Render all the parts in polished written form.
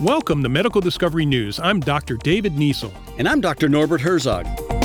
Welcome to Medical Discovery News. I'm Dr. David Niesel. And I'm Dr. Norbert Herzog.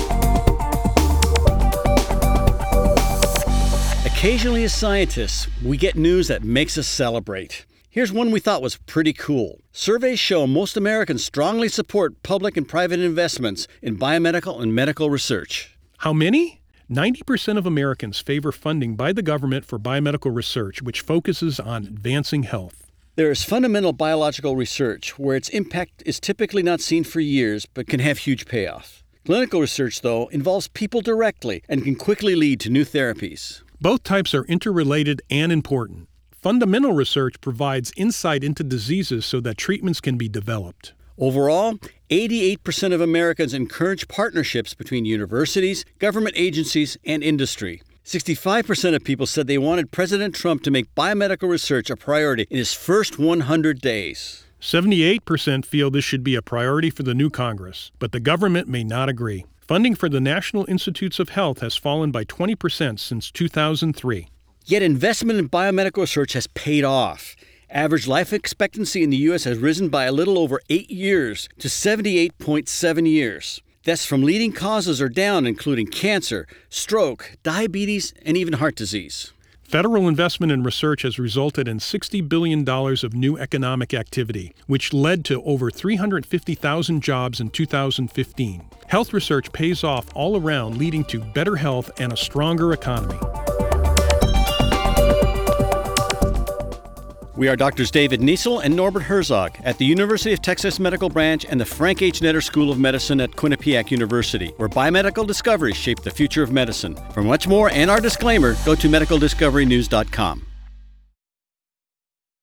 Occasionally as scientists, we get news that makes us celebrate. Here's one we thought was pretty cool. Surveys show most Americans strongly support public and private investments in biomedical and medical research. How many? 90% of Americans favor funding by the government for biomedical research, which focuses on advancing health. There is fundamental biological research where its impact is typically not seen for years but can have huge payoff. Clinical research, though, involves people directly and can quickly lead to new therapies. Both types are interrelated and important. Fundamental research provides insight into diseases so that treatments can be developed. Overall, 88% of Americans encourage partnerships between universities, government agencies, and industry. 65% of people said they wanted President Trump to make biomedical research a priority in his first 100 days. 78% feel this should be a priority for the new Congress, but the government may not agree. Funding for the National Institutes of Health has fallen by 20% since 2003. Yet investment in biomedical research has paid off. Average life expectancy in the U.S. has risen by a little over 8 years to 78.7 years. Deaths from leading causes are down, including cancer, stroke, diabetes, and even heart disease. Federal investment in research has resulted in $60 billion of new economic activity, which led to over 350,000 jobs in 2015. Health research pays off all around, leading to better health and a stronger economy. We are Drs. David Niesel and Norbert Herzog at the University of Texas Medical Branch and the Frank H. Netter School of Medicine at Quinnipiac University, where biomedical discoveries shape the future of medicine. For much more and our disclaimer, go to medicaldiscoverynews.com.